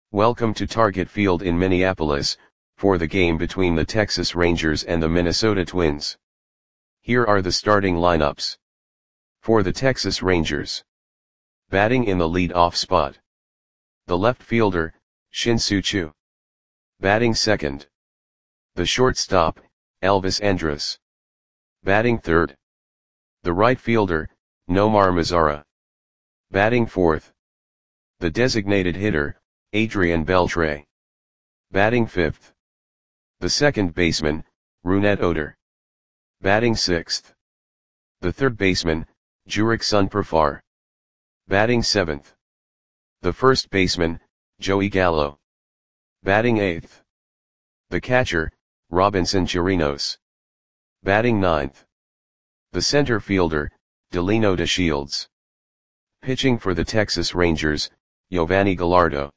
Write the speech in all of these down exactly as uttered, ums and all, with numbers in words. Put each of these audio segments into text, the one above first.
Welcome to Target Field in Minneapolis, for the game between the Texas Rangers and the Minnesota Twins. Here are the starting lineups. For the Texas Rangers. Batting in the lead-off spot. The left fielder, Shin-Soo Choo. Batting second. The shortstop, Elvis Andrus. Batting third. The right fielder, Nomar Mazara. Batting fourth. The designated hitter, Adrian Beltre. Batting fifth. The second baseman, Rougned Odor. Batting sixth. The third baseman, Jurickson Profar. Batting seventh. The first baseman, Joey Gallo. Batting eighth. The catcher, Robinson Chirinos. Batting ninth. The center fielder, Delino DeShields. Pitching for the Texas Rangers, Yovani Gallardo.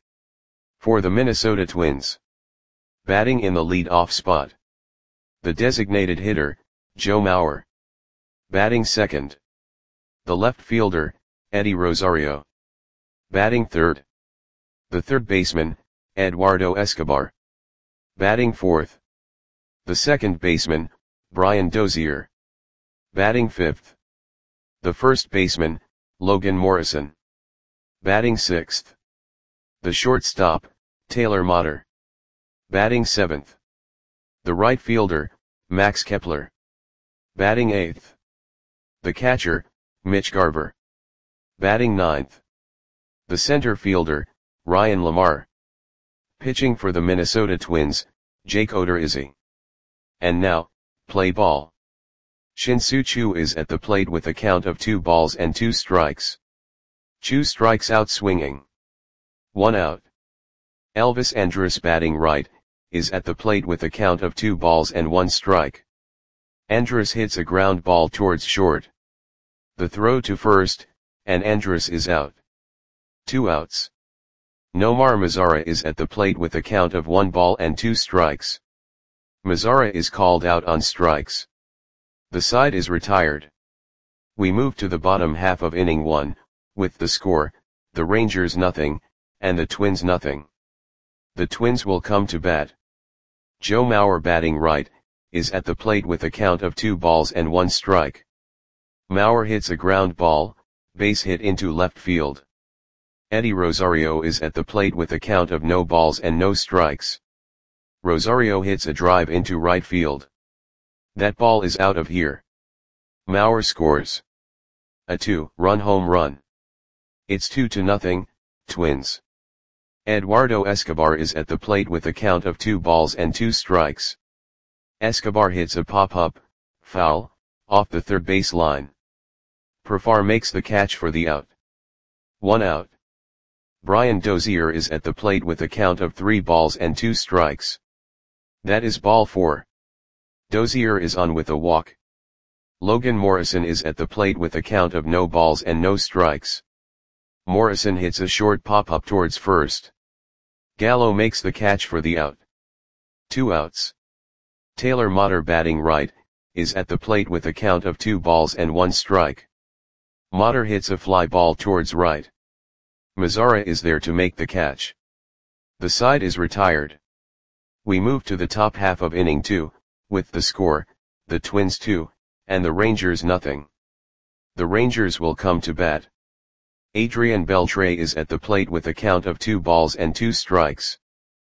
For the Minnesota Twins. Batting in the lead-off spot. The designated hitter, Joe Mauer. Batting second. The left fielder, Eddie Rosario. Batting third. The third baseman, Eduardo Escobar. Batting fourth. The second baseman, Brian Dozier. Batting fifth. The first baseman, Logan Morrison. Batting sixth. The shortstop, Taylor Motter. Batting seventh. The right fielder, Max Kepler. Batting eighth. The catcher, Mitch Garver. Batting ninth. The center fielder, Ryan Lamar. Pitching for the Minnesota Twins, Jake Odorizzi. And now, play ball. Shin-Soo Choo is at the plate with a count of two balls and two strikes. Choo strikes out swinging. One out. Elvis Andrus batting right, is at the plate with a count of two balls and one strike. Andrus hits a ground ball towards short. The throw to first, and Andrus is out. Two outs. Nomar Mazara is at the plate with a count of one ball and two strikes. Mazara is called out on strikes. The side is retired. We move to the bottom half of inning one, with the score, the Rangers nothing, and the Twins nothing. The Twins will come to bat. Joe Mauer batting right, is at the plate with a count of two balls and one strike. Mauer hits a ground ball, base hit into left field. Eddie Rosario is at the plate with a count of no balls and no strikes. Rosario hits a drive into right field. That ball is out of here. Mauer scores a two-run home run. It's two to nothing, Twins. Eduardo Escobar is at the plate with a count of two balls and two strikes. Escobar hits a pop-up, foul, off the third base line. Profar makes the catch for the out. One out. Brian Dozier is at the plate with a count of three balls and two strikes. That is ball four. Dozier is on with a walk. Logan Morrison is at the plate with a count of no balls and no strikes. Morrison hits a short pop-up towards first. Gallo makes the catch for the out. Two outs. Taylor Motter batting right, is at the plate with a count of two balls and one strike. Motter hits a fly ball towards right. Mazara is there to make the catch. The side is retired. We move to the top half of inning two, with the score, the Twins two, and the Rangers nothing. The Rangers will come to bat. Adrian Beltre is at the plate with a count of two balls and two strikes.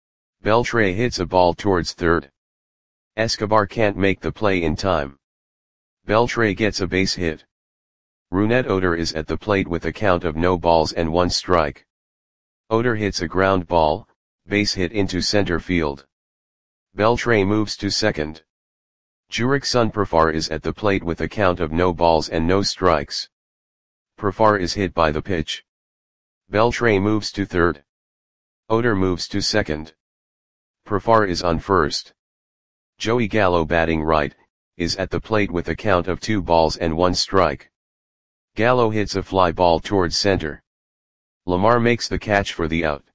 Beltre hits a ball towards third. Escobar can't make the play in time. Beltre gets a base hit. Rougned Odor is at the plate with a count of no balls and one strike. Odor hits a ground ball, base hit into center field. Beltre moves to second. Jurickson Profar is at the plate with a count of no balls and no strikes. Profar is hit by the pitch. Beltre moves to third. Odor moves to second. Profar is on first. Joey Gallo batting right, is at the plate with a count of two balls and one strike. Gallo hits a fly ball towards center. Lamar makes the catch for the out.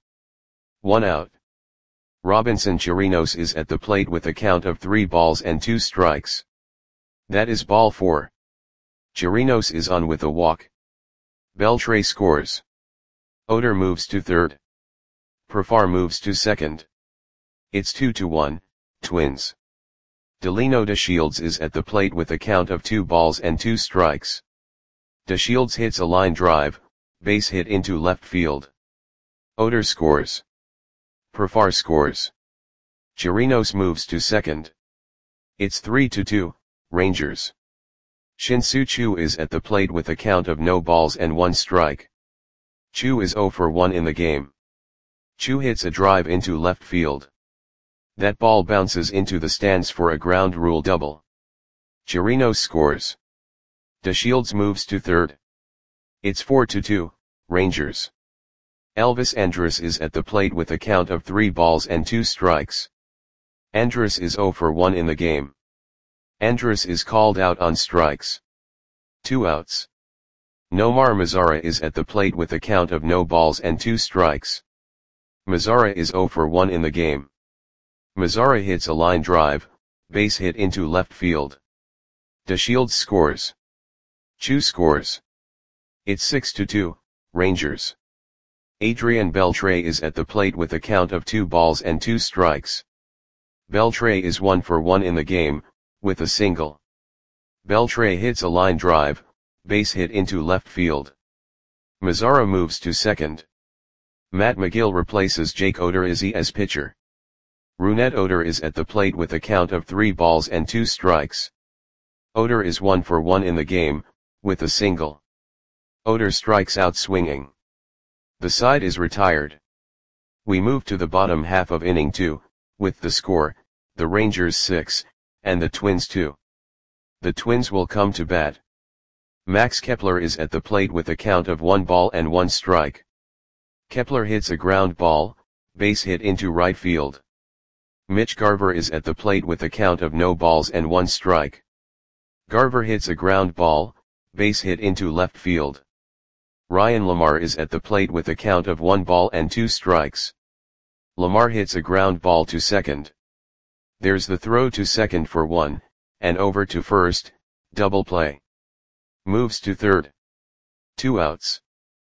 One out. Robinson Chirinos is at the plate with a count of three balls and two strikes. That is ball four. Chirinos is on with a walk. Beltre scores. Odor moves to third. Profar moves to second. It's two to one, Twins. Delino DeShields is at the plate with a count of two balls and two strikes. DeShields hits a line drive, base hit into left field. Oder scores. Profar scores. Chirinos moves to second. It's three to two, Rangers. Shin-Soo Choo is at the plate with a count of no balls and one strike. Choo is zero for one in the game. Choo hits a drive into left field. That ball bounces into the stands for a ground rule double. Chirinos scores. DeShields moves to third. It's four to two, Rangers. Elvis Andrus is at the plate with a count of three balls and two strikes. Andrus is zero for one in the game. Andrus is called out on strikes. Two outs. Nomar Mazara is at the plate with a count of no balls and two strikes. Mazara is zero for one in the game. Mazara hits a line drive, base hit into left field. DeShields scores. Choo scores. It's six to two, Rangers. Adrian Beltre is at the plate with a count of two balls and two strikes. Beltre is one for one in the game, with a single. Beltre hits a line drive, base hit into left field. Mazara moves to second. Matt McGill replaces Jake Odorizzi as pitcher. Rougned Odor is at the plate with a count of three balls and two strikes. Odor is one for one in the game, with a single. Odor strikes out swinging. The side is retired. We move to the bottom half of inning two, with the score, the Rangers six, and the Twins two. The Twins will come to bat. Max Kepler is at the plate with a count of one ball and one strike. Kepler hits a ground ball, base hit into right field. Mitch Garver is at the plate with a count of no balls and one strike. Garver hits a ground ball, base hit into left field. Ryan Lamar is at the plate with a count of one ball and two strikes. Lamar hits a ground ball to second. There's the throw to second for one, and over to first, double play. Moves to third. Two outs.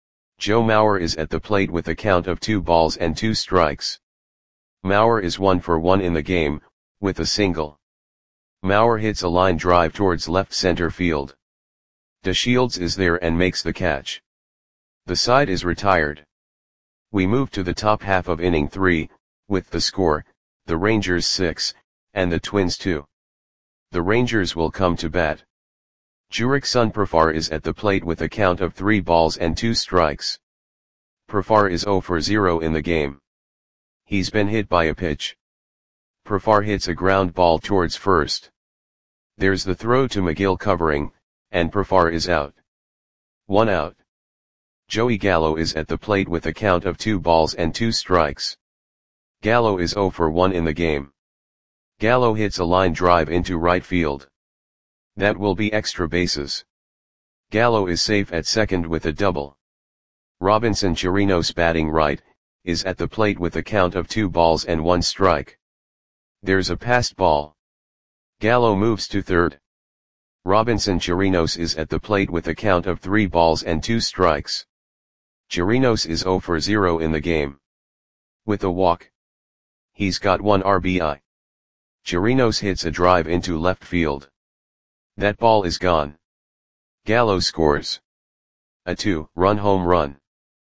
Joe Mauer is at the plate with a count of two balls and two strikes. Mauer is one for one in the game, with a single. Mauer hits a line drive towards left center field. DeShields is there and makes the catch. The side is retired. We move to the top half of inning three, with the score, the Rangers six, and the Twins two. The Rangers will come to bat. Jurickson Profar is at the plate with a count of three balls and two strikes. Profar is zero for zero in the game. He's been hit by a pitch. Profar hits a ground ball towards first. There's the throw to McGill covering, and Profar is out. One out. Joey Gallo is at the plate with a count of two balls and two strikes. Gallo is zero for one in the game. Gallo hits a line drive into right field. That will be extra bases. Gallo is safe at second with a double. Robinson Chirinos, batting right, is at the plate with a count of two balls and one strike. There's a passed ball. Gallo moves to third. Robinson Chirinos is at the plate with a count of three balls and two strikes. Chirinos is zero for zero in the game. With a walk. He's got one R B I. Chirinos hits a drive into left field. That ball is gone. Gallo scores. A two-run home run.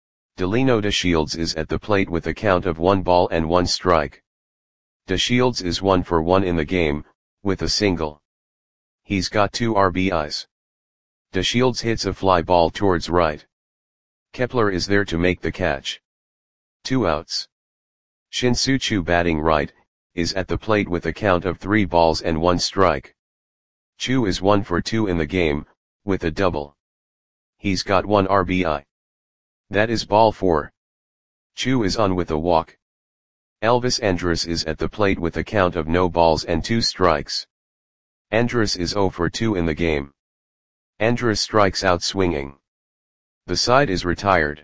Delino DeShields is at the plate with a count of one ball and one strike. DeShields is one for one in the game, with a single. He's got two R B Is. DeShields hits a fly ball towards right. Kepler is there to make the catch. Two outs. Shin-Soo Choo, batting right, is at the plate with a count of three balls and one strike. Choo is one for two in the game, with a double. He's got one R B I. That is ball four. Choo is on with a walk. Elvis Andrus is at the plate with a count of no balls and two strikes. Andrus is zero for two in the game. Andrus strikes out swinging. The side is retired.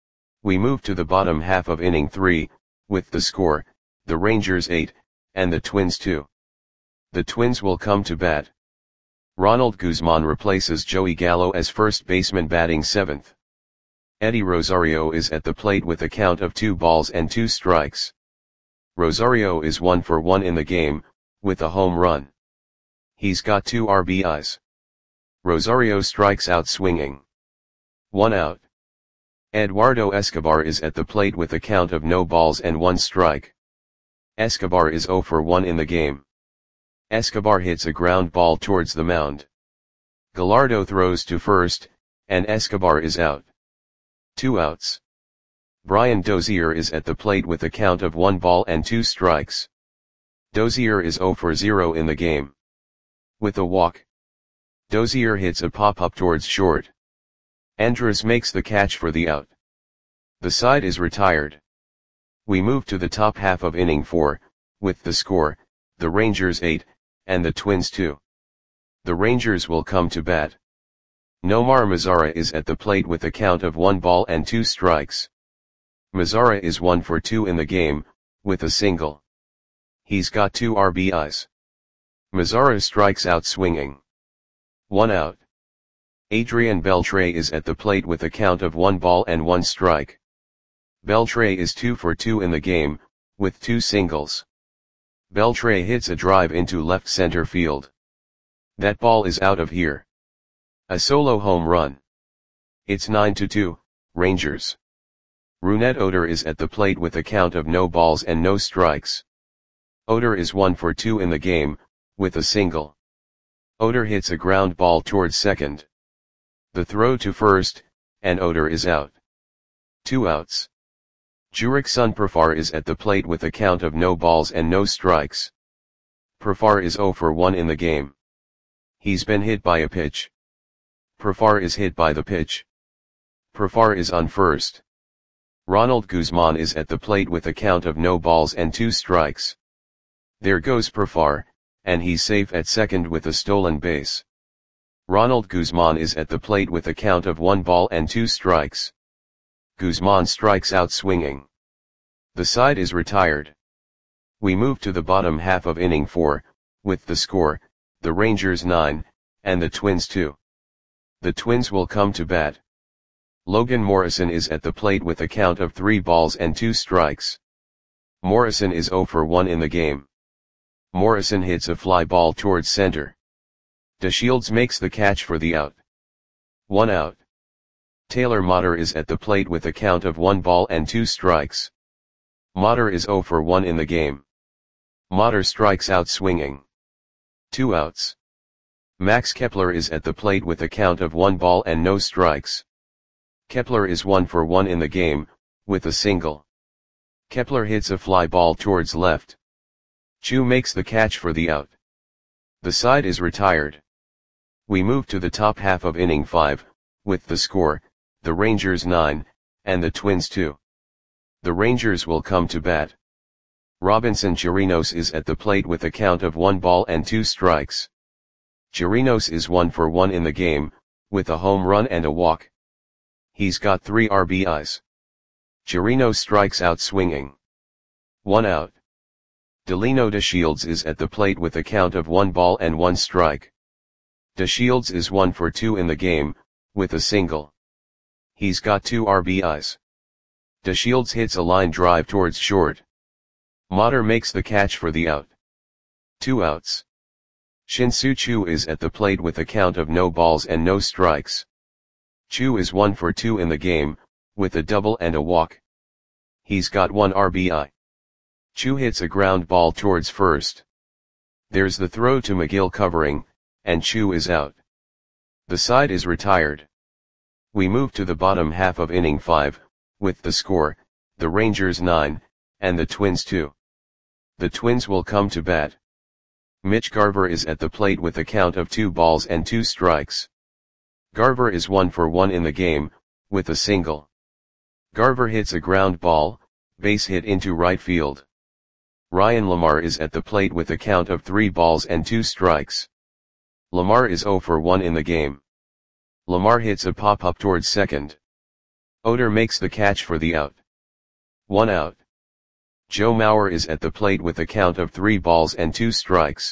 We move to the bottom half of inning three, with the score, the Rangers eight, and the Twins two. The Twins will come to bat. Ronald Guzman replaces Joey Gallo as first baseman, batting seventh. Eddie Rosario is at the plate with a count of two balls and two strikes. Rosario is one for one in the game, with a home run. He's got two R B Is. Rosario strikes out swinging. One out. Eduardo Escobar is at the plate with a count of no balls and one strike. Escobar is zero for one in the game. Escobar hits a ground ball towards the mound. Gallardo throws to first, and Escobar is out. Two outs. Brian Dozier is at the plate with a count of one ball and two strikes. Dozier is zero for zero in the game. With a walk, Dozier hits a pop-up towards short. Andrus makes the catch for the out. The side is retired. We move to the top half of inning four, with the score, the Rangers eight, and the Twins two. The Rangers will come to bat. Nomar Mazara is at the plate with a count of one ball and two strikes. Mazara is one for two in the game, with a single. He's got two R B Is. Mazara strikes out swinging. One out. Adrian Beltre is at the plate with a count of one ball and one strike. Beltre is two for two in the game, with two singles. Beltre hits a drive into left center field. That ball is out of here. A solo home run. It's nine to two, Rangers. Rougned Odor is at the plate with a count of no balls and no strikes. Odor is one for two in the game, with a single. Odor hits a ground ball towards second. The throw to first, and Odor is out. Two outs. Jurickson Profar is at the plate with a count of no balls and no strikes. Profar is zero for one in the game. He's been hit by a pitch. Profar is hit by the pitch. Profar is on first. Ronald Guzman is at the plate with a count of no balls and two strikes. There goes Profar, and he's safe at second with a stolen base. Ronald Guzman is at the plate with a count of one ball and two strikes. Guzman strikes out swinging. The side is retired. We move to the bottom half of inning four, with the score, the Rangers nine, and the Twins two. The Twins will come to bat. Logan Morrison is at the plate with a count of three balls and two strikes. Morrison is zero for one in the game. Morrison hits a fly ball towards center. DeShields makes the catch for the out. One out. Taylor Motter is at the plate with a count of one ball and two strikes. Motter is zero for one in the game. Motter strikes out swinging. Two outs. Max Kepler is at the plate with a count of one ball and no strikes. Kepler is one for one in the game, with a single. Kepler hits a fly ball towards left. Chu makes the catch for the out. The side is retired. We move to the top half of inning five, with the score, the Rangers nine, and the Twins two. The Rangers will come to bat. Robinson Chirinos is at the plate with a count of one ball and two strikes. Chirinos is one for one in the game, with a home run and a walk. He's got three R B Is. Chirinos strikes out swinging. One out. Delino DeShields is at the plate with a count of one ball and one strike. DeShields is one for two in the game, with a single. He's got two R B Is. DeShields hits a line drive towards short. Motter makes the catch for the out. Two outs. Shin-Soo Choo is at the plate with a count of no balls and no strikes. Choo is one for two in the game, with a double and a walk. He's got one R B I. Choo hits a ground ball towards first. There's the throw to McGill covering, and Choo is out. The side is retired. We move to the bottom half of inning five, with the score, the Rangers nine, and the Twins two. The Twins will come to bat. Mitch Garver is at the plate with a count of two balls and two strikes. Garver is one for one in the game, with a single. Garver hits a ground ball, base hit into right field. Ryan Lamar is at the plate with a count of three balls and two strikes. Lamar is zero for one in the game. Lamar hits a pop-up towards second. Odor makes the catch for the out. One out. Joe Mauer is at the plate with a count of three balls and two strikes.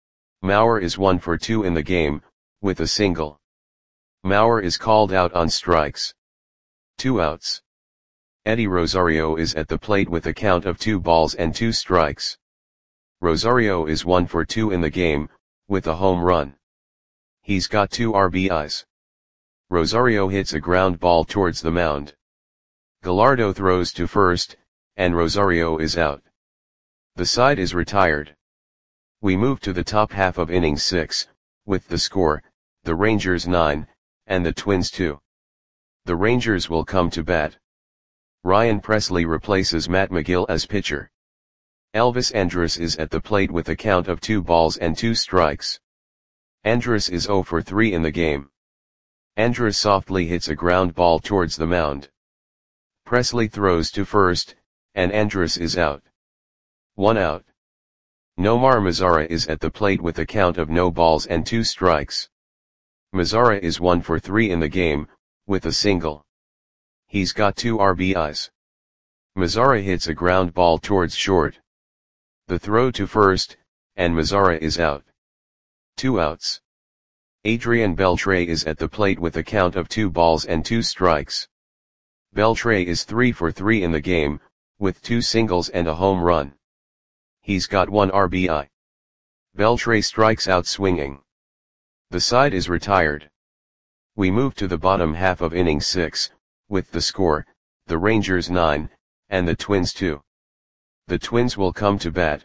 Mauer is one for two in the game, with a single. Mauer is called out on strikes. Two outs. Eddie Rosario is at the plate with a count of two balls and two strikes. Rosario is one for two in the game, with a home run. He's got two R B Is. Rosario hits a ground ball towards the mound. Gallardo throws to first, and Rosario is out. The side is retired. We move to the top half of inning six, with the score, the Rangers nine, and the Twins two. The Rangers will come to bat. Ryan Pressly replaces Matt McGill as pitcher. Elvis Andrus is at the plate with a count of two balls and two strikes. Andrus is zero for three in the game. Andrus softly hits a ground ball towards the mound. Pressly throws to first, and Andrus is out. One out. Nomar Mazara is at the plate with a count of no balls and two strikes. Mazara is one for three in the game, with a single. He's got two R B Is. Mazara hits a ground ball towards short. The throw to first, and Mazara is out. Two outs. Adrian Beltre is at the plate with a count of two balls and two strikes. Beltre is three for three in the game, with two singles and a home run. He's got one R B I. Beltre strikes out swinging. The side is retired. We move to the bottom half of inning six, with the score, the Rangers nine, and the Twins two. The Twins will come to bat.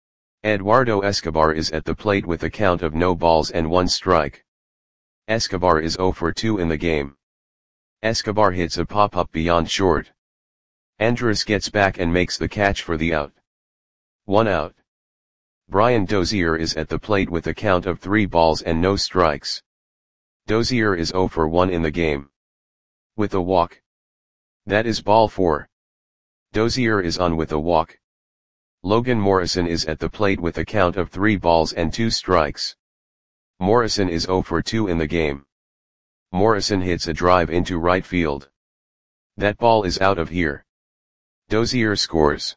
Eduardo Escobar is at the plate with a count of no balls and one strike. Escobar is zero for two in the game. Escobar hits a pop-up beyond short. Andrus gets back and makes the catch for the out. One out. Brian Dozier is at the plate with a count of three balls and no strikes. Dozier is zero for one in the game. With a walk. That is ball four. Dozier is on with a walk. Logan Morrison is at the plate with a count of three balls and two strikes. Morrison is zero for two in the game. Morrison hits a drive into right field. That ball is out of here. Dozier scores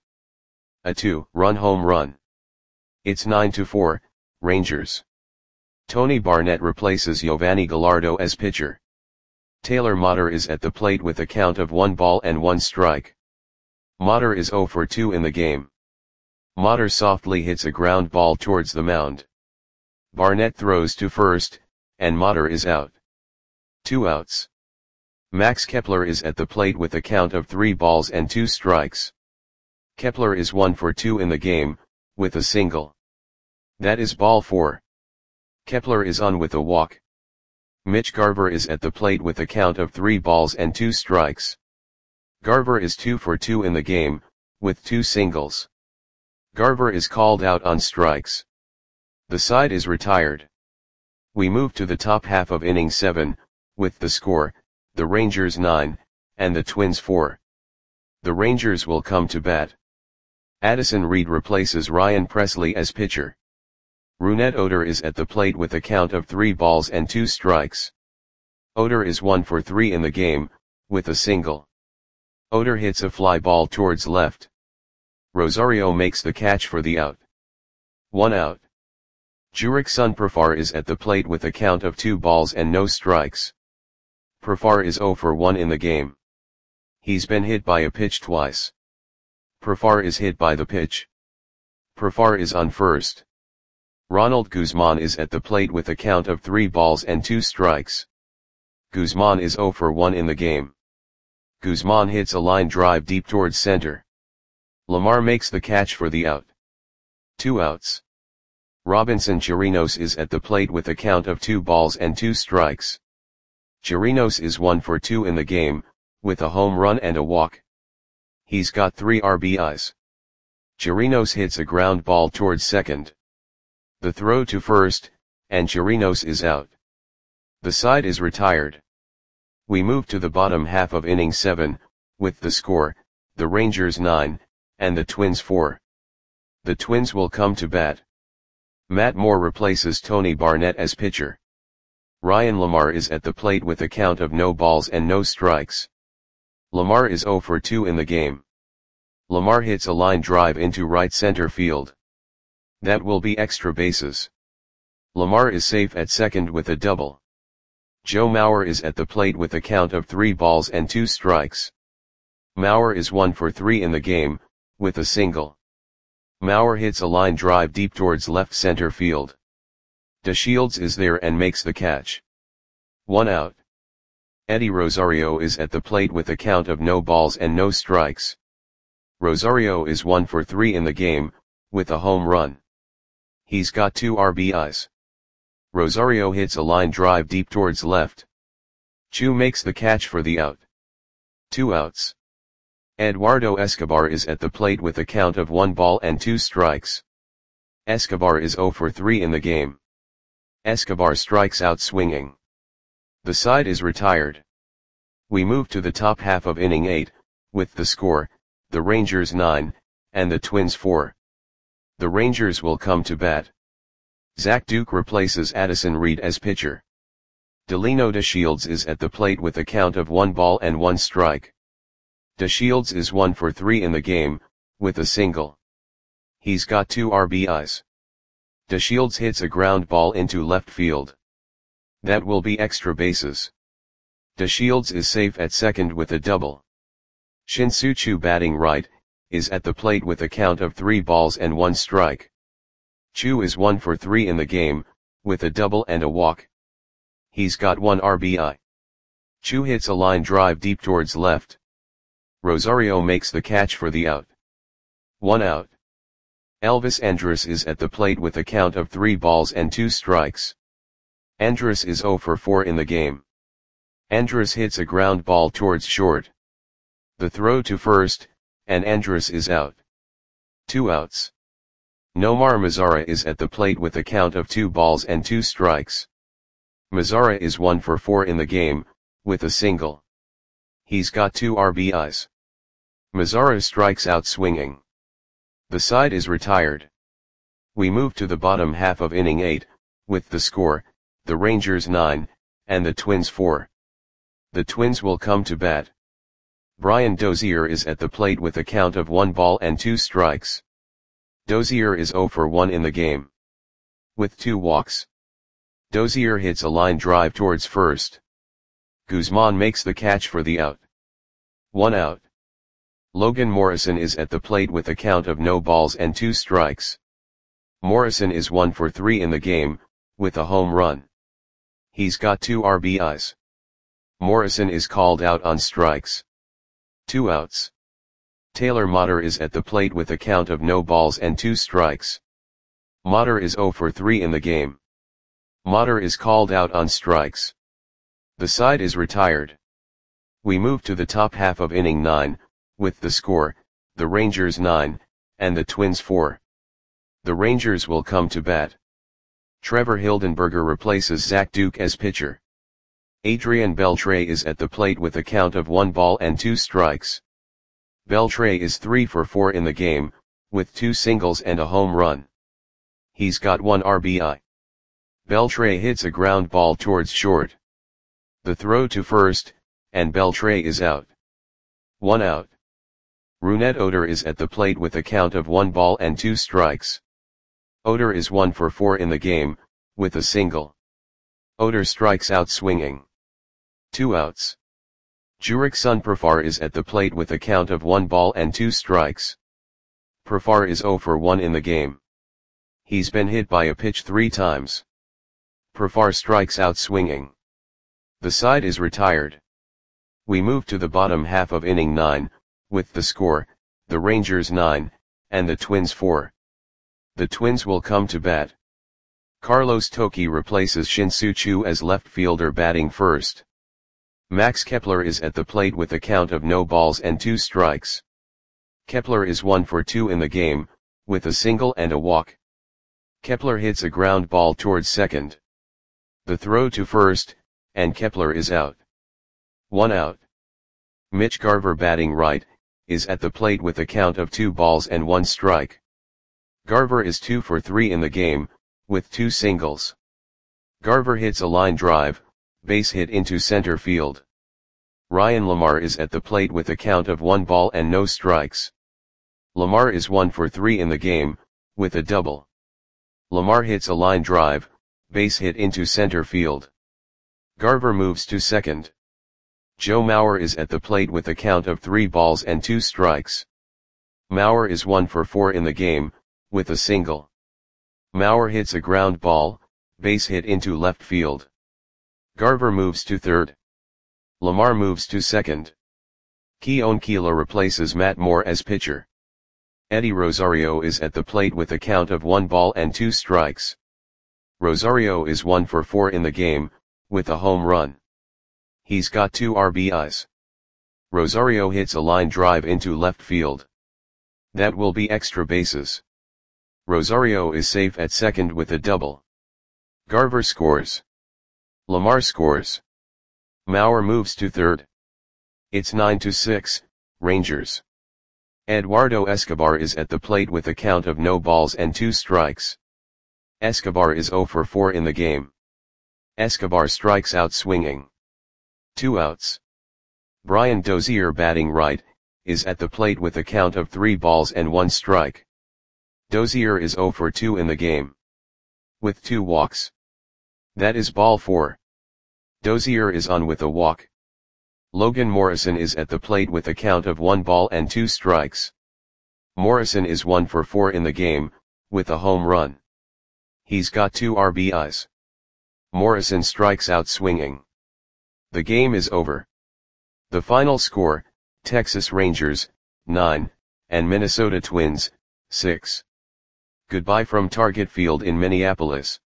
a two-run home run. It's nine to four, Rangers. Tony Barnett replaces Giovanni Gallardo as pitcher. Taylor Motter is at the plate with a count of one ball and one strike. Motter is zero for two in the game. Motter softly hits a ground ball towards the mound. Barnett throws to first, and Motter is out. Two outs. Max Kepler is at the plate with a count of three balls and two strikes. Kepler is one for two in the game, with a single. That is ball four. Kepler is on with a walk. Mitch Garver is at the plate with a count of three balls and two strikes. Garver is two for two in the game, with two singles. Garver is called out on strikes. The side is retired. We move to the top half of inning seven, with the score, the Rangers nine, and the Twins four. The Rangers will come to bat. Addison Reed replaces Ryan Pressly as pitcher. Rougned Odor is at the plate with a count of three balls and two strikes. Odor is one for three in the game, with a single. Odor hits a fly ball towards left. Rosario makes the catch for the out. One out. Jurickson Profar is at the plate with a count of two balls and no strikes. Profar is zero for one in the game. He's been hit by a pitch twice. Profar is hit by the pitch. Profar is on first. Ronald Guzman is at the plate with a count of three balls and two strikes. Guzman is zero for one in the game. Guzman hits a line drive deep towards center. Lamar makes the catch for the out. Two outs. Robinson Chirinos is at the plate with a count of two balls and two strikes. Chirinos is one for two in the game, with a home run and a walk. He's got three R B Is. Chirinos hits a ground ball towards second. The throw to first, and Chirinos is out. The side is retired. We move to the bottom half of inning seven, with the score, the Rangers nine, and the Twins four. The Twins will come to bat. Matt Moore replaces Tony Barnett as pitcher. Ryan Lamar is at the plate with a count of no balls and no strikes. Lamar is zero for two in the game. Lamar hits a line drive into right center field. That will be extra bases. Lamar is safe at second with a double. Joe Mauer is at the plate with a count of three balls and two strikes. Mauer is one for three in the game, with a single. Mauer hits a line drive deep towards left center field. DeShields is there and makes the catch. One out. Eddie Rosario is at the plate with a count of no balls and no strikes. Rosario is one for three in the game, with a home run. He's got two R B Is. Rosario hits a line drive deep towards left. Chu makes the catch for the out. Two outs. Eduardo Escobar is at the plate with a count of one ball and two strikes. Escobar is zero for three in the game. Escobar strikes out swinging. The side is retired. We move to the top half of inning eight, with the score, the Rangers nine, and the Twins four. The Rangers will come to bat. Zach Duke replaces Addison Reed as pitcher. Delino DeShields is at the plate with a count of one ball and one strike. DeShields is one for three in the game, with a single. He's got two R B Is. DeShields hits a ground ball into left field. That will be extra bases. DeShields is safe at second with a double. Shin-Soo Choo, batting right, is at the plate with a count of three balls and one strike. Chu is one for three in the game, with a double and a walk. He's got one R B I. Chu hits a line drive deep towards left. Rosario makes the catch for the out. One out. Elvis Andrus is at the plate with a count of three balls and two strikes. Andrus is zero for four in the game. Andrus hits a ground ball towards short. The throw to first, and Andrus is out. Two outs. Nomar Mazara is at the plate with a count of two balls and two strikes. Mazara is one for four in the game, with a single. He's got two R B Is. Mazara strikes out swinging. The side is retired. We move to the bottom half of inning eight, with the score, the Rangers nine, and the Twins four. The Twins will come to bat. Brian Dozier is at the plate with a count of one ball and two strikes. Dozier is zero for one in the game. With two walks. Dozier hits a line drive towards first. Guzman makes the catch for the out. One out. Logan Morrison is at the plate with a count of no balls and two strikes. Morrison is one for three in the game, with a home run. He's got two R B Is. Morrison is called out on strikes. Two outs. Taylor Motter is at the plate with a count of no balls and two strikes. Motter is zero for three in the game. Motter is called out on strikes. The side is retired. We move to the top half of inning nine, with the score, the Rangers nine, and the Twins four. The Rangers will come to bat. Trevor Hildenberger replaces Zach Duke as pitcher. Adrian Beltre is at the plate with a count of one ball and two strikes. Beltre is three for four in the game, with two singles and a home run. He's got one R B I. Beltre hits a ground ball towards short. The throw to first, and Beltre is out. One out. Rougned Odor is at the plate with a count of one ball and two strikes. Odor is one for four in the game, with a single. Odor strikes out swinging. Two outs. Jurickson Profar is at the plate with a count of one ball and two strikes. Profar is zero for one in the game. He's been hit by a pitch three times. Profar strikes out swinging. The side is retired. We move to the bottom half of inning nine, with the score, the Rangers nine, and the Twins four. The Twins will come to bat. Carlos Toki replaces Shin-Soo Choo as left fielder batting first. Max Kepler is at the plate with a count of no balls and two strikes. Kepler is one for two in the game, with a single and a walk. Kepler hits a ground ball towards second. The throw to first, and Kepler is out. One out. Mitch Garver, batting right, is at the plate with a count of two balls and one strike. Garver is two for three in the game, with two singles. Garver hits a line drive, base hit into center field. Ryan Lamar is at the plate with a count of one ball and no strikes. Lamar is one for three in the game, with a double. Lamar hits a line drive, base hit into center field. Garver moves to second. Joe Mauer is at the plate with a count of three balls and two strikes. Mauer is one for four in the game, with a single. Mauer hits a ground ball, base hit into left field. Garver moves to third. Lamar moves to second. Keone Kela replaces Matt Moore as pitcher. Eddie Rosario is at the plate with a count of one ball and two strikes. Rosario is one for four in the game, with a home run. He's got two R B Is. Rosario hits a line drive into left field. That will be extra bases. Rosario is safe at second with a double. Garver scores. Lamar scores. Mauer moves to third. It's nine to six, Rangers. Eduardo Escobar is at the plate with a count of no balls and two strikes. Escobar is zero for four in the game. Escobar strikes out swinging. Two outs. Brian Dozier, batting right, is at the plate with a count of three balls and one strike. Dozier is zero for two in the game, with two walks. That is ball four. Dozier is on with a walk. Logan Morrison is at the plate with a count of one ball and two strikes. Morrison is one for four in the game, with a home run. He's got two R B Is. Morrison strikes out swinging. The game is over. The final score, Texas Rangers, nine, and Minnesota Twins, six. Goodbye from Target Field in Minneapolis.